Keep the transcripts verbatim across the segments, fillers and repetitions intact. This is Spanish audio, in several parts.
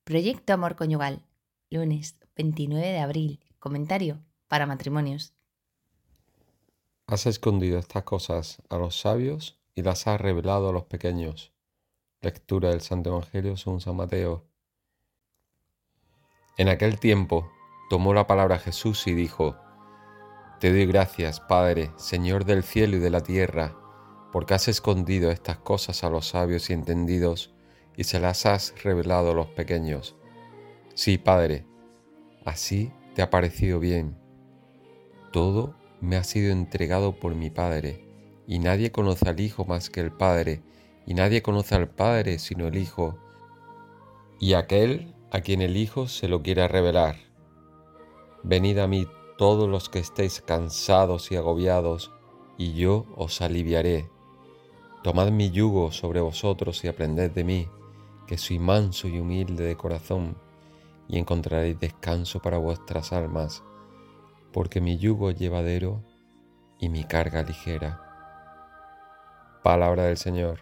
Proyecto Amor Conyugal, lunes veintinueve de abril. Comentario para matrimonios. Has escondido estas cosas a los sabios y las has revelado a los pequeños. Lectura del Santo Evangelio según San Mateo. En aquel tiempo tomó la palabra Jesús y dijo: Te doy gracias, Padre, Señor del cielo y de la tierra, porque has escondido estas cosas a los sabios y entendidos y se las has revelado a los pequeños. Sí, Padre, así te ha parecido bien. Todo me ha sido entregado por mi Padre, y nadie conoce al Hijo más que el Padre, y nadie conoce al Padre sino el Hijo, y aquel a quien el Hijo se lo quiera revelar. Venid a mí todos los que estéis cansados y agobiados, y yo os aliviaré. Tomad mi yugo sobre vosotros y aprended de mí, que soy manso y humilde de corazón, y encontraréis descanso para vuestras almas, porque mi yugo es llevadero y mi carga ligera. Palabra del Señor.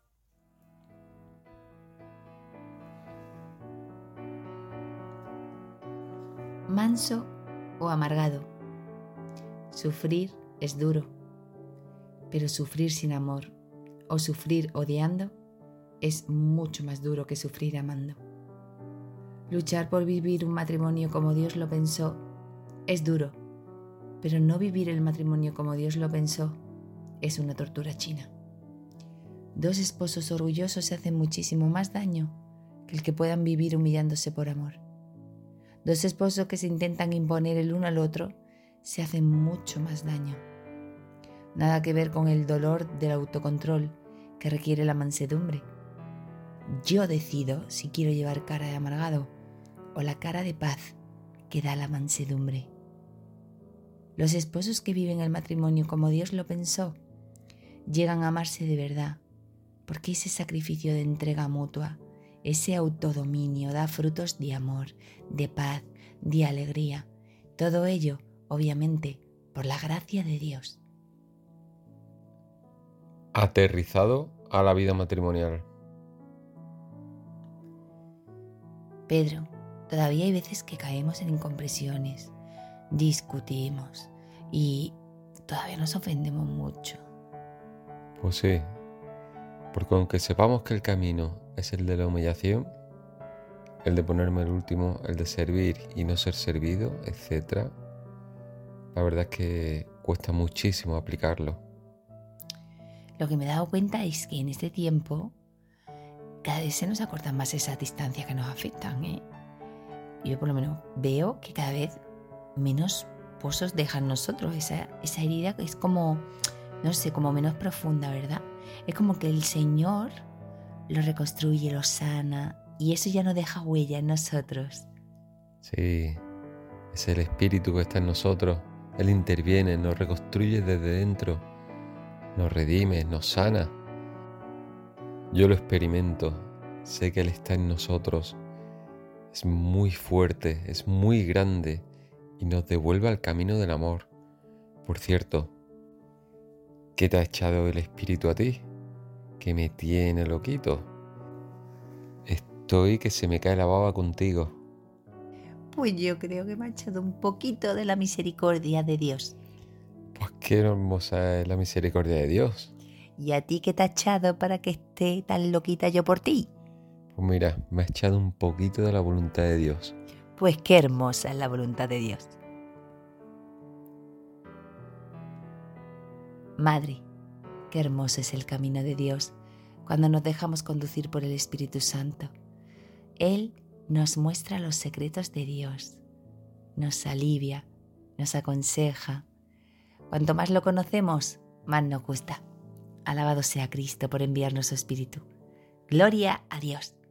Manso o amargado. Sufrir es duro, pero sufrir sin amor o sufrir odiando es mucho más duro que sufrir amando. Luchar por vivir un matrimonio como Dios lo pensó es duro, pero no vivir el matrimonio como Dios lo pensó es una tortura china. Dos esposos orgullosos se hacen muchísimo más daño que el que puedan vivir humillándose por amor. Dos esposos que se intentan imponer el uno al otro se hacen mucho más daño. Nada que ver con el dolor del autocontrol que requiere la mansedumbre. Yo decido si quiero llevar cara de amargado o la cara de paz que da la mansedumbre. Los esposos que viven el matrimonio como Dios lo pensó llegan a amarse de verdad, porque ese sacrificio de entrega mutua, ese autodominio da frutos de amor, de paz, de alegría. Todo ello, obviamente, por la gracia de Dios. Aterrizado a la vida matrimonial. Pedro, todavía hay veces que caemos en incompresiones, discutimos y todavía nos ofendemos mucho. Pues sí, porque aunque sepamos que el camino es el de la humillación, el de ponerme el último, el de servir y no ser servido, etcétera, la verdad es que cuesta muchísimo aplicarlo. Lo que me he dado cuenta es que en este tiempo cada vez se nos acortan más esas distancias que nos afectan, ¿eh? Yo por lo menos veo que cada vez menos pozos dejan nosotros. Esa, esa herida es como, no sé, como menos profunda, ¿verdad? Es como que el Señor lo reconstruye, lo sana y eso ya no deja huella en nosotros. Sí, es el Espíritu que está en nosotros. Él interviene, nos reconstruye desde dentro, nos redime, nos sana. Yo lo experimento, sé que Él está en nosotros. Es muy fuerte, es muy grande y nos devuelve al camino del amor. Por cierto, ¿qué te ha echado el Espíritu a ti? Que me tiene loquito. Estoy que se me cae la baba contigo. Pues yo creo que me ha echado un poquito de la misericordia de Dios. Pues qué hermosa es la misericordia de Dios. ¿Y a ti qué te ha echado para que esté tan loquita yo por ti? Pues mira, me ha echado un poquito de la voluntad de Dios. Pues qué hermosa es la voluntad de Dios. Madre, qué hermoso es el camino de Dios cuando nos dejamos conducir por el Espíritu Santo. Él nos muestra los secretos de Dios, nos alivia, nos aconseja. Cuanto más lo conocemos, más nos gusta. Alabado sea Cristo por enviarnos su Espíritu. Gloria a Dios.